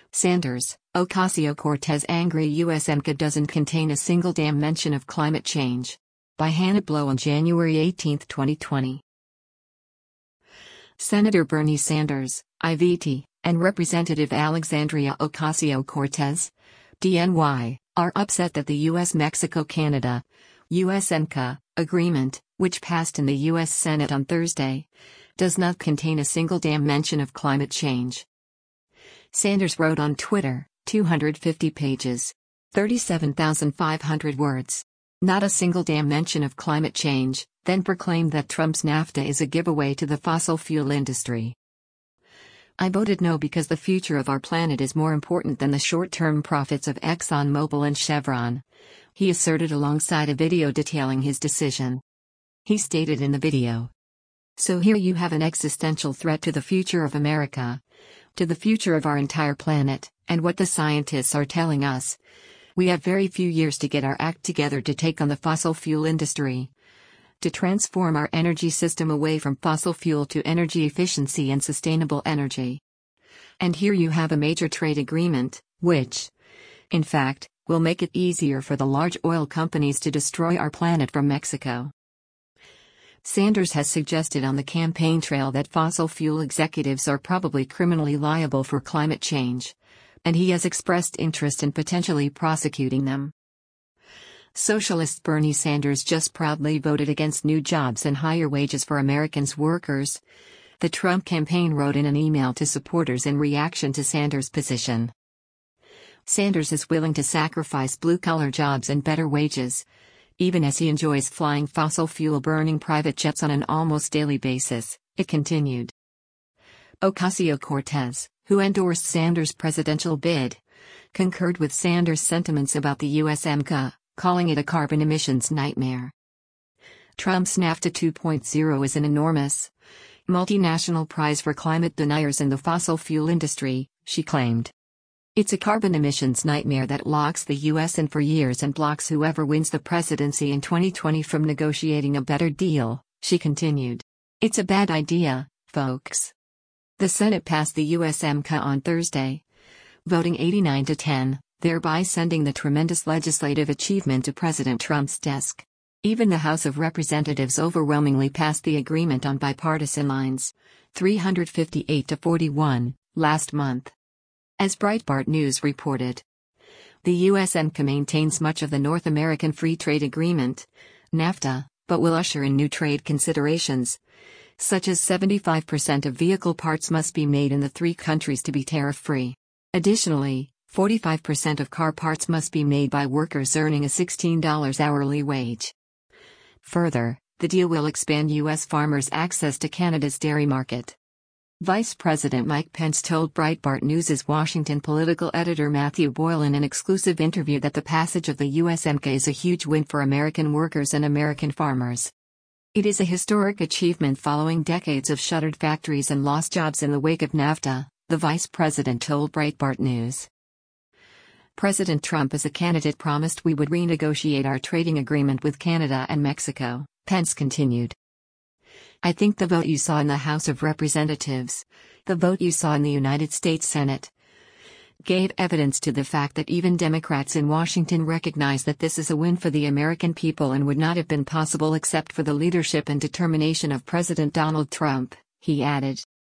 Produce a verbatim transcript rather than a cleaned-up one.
Sanders, Ocasio-Cortez angry U S M C A doesn't contain a single damn mention of climate change. By Hannah Blow on January eighteenth, twenty twenty. Senator Bernie Sanders, I V T, and Representative Alexandria Ocasio-Cortez, D N Y, are upset that the U S Mexico-Canada, U S M C A, agreement, which passed in the U S Senate on Thursday, does not contain a single damn mention of climate change. Sanders wrote on Twitter, two hundred fifty pages, thirty-seven thousand five hundred words. Not a single damn mention of climate change, then proclaimed that Trump's NAFTA is a giveaway to the fossil fuel industry. I voted no because the future of our planet is more important than the short-term profits of ExxonMobil and Chevron, he asserted alongside a video detailing his decision. He stated in the video, "So here you have an existential threat to the future of America, to the future of our entire planet, and what the scientists are telling us. We have very few years to get our act together to take on the fossil fuel industry, to transform our energy system away from fossil fuel to energy efficiency and sustainable energy. And here you have a major trade agreement, which, in fact, will make it easier for the large oil companies to destroy our planet from Mexico." Sanders has suggested on the campaign trail that fossil fuel executives are probably criminally liable for climate change, and he has expressed interest in potentially prosecuting them. Socialist Bernie Sanders just proudly voted against new jobs and higher wages for Americans' workers, the Trump campaign wrote in an email to supporters in reaction to Sanders' position. Sanders is willing to sacrifice blue-collar jobs and better wages, even as he enjoys flying fossil fuel-burning private jets on an almost daily basis, it continued. Ocasio-Cortez, who endorsed Sanders' presidential bid, concurred with Sanders' sentiments about the U S M C A, calling it a carbon emissions nightmare. Trump's NAFTA two point oh is an enormous, multinational prize for climate deniers in the fossil fuel industry, she claimed. It's a carbon emissions nightmare that locks the U S in for years and blocks whoever wins the presidency in twenty twenty from negotiating a better deal, she continued. It's a bad idea, folks. The Senate passed the U S M C A on Thursday, voting eighty-nine to ten, thereby sending the tremendous legislative achievement to President Trump's desk. Even the House of Representatives overwhelmingly passed the agreement on bipartisan lines, three hundred fifty-eight to forty-one, last month. As Breitbart News reported, the U S M C A maintains much of the North American Free Trade Agreement, NAFTA, but will usher in new trade considerations, such as seventy-five percent of vehicle parts must be made in the three countries to be tariff-free. Additionally, forty-five percent of car parts must be made by workers earning a sixteen dollars hourly wage. Further, the deal will expand U S farmers' access to Canada's dairy market. Vice President Mike Pence told Breitbart News' Washington political editor Matthew Boyle in an exclusive interview that the passage of the U S M C A is a huge win for American workers and American farmers. It is a historic achievement following decades of shuttered factories and lost jobs in the wake of NAFTA, the vice president told Breitbart News. President Trump as a candidate promised we would renegotiate our trading agreement with Canada and Mexico, Pence continued. I think the vote you saw in the House of Representatives, the vote you saw in the United States Senate, gave evidence to the fact that even Democrats in Washington recognize that this is a win for the American people and would not have been possible except for the leadership and determination of President Donald Trump, he added.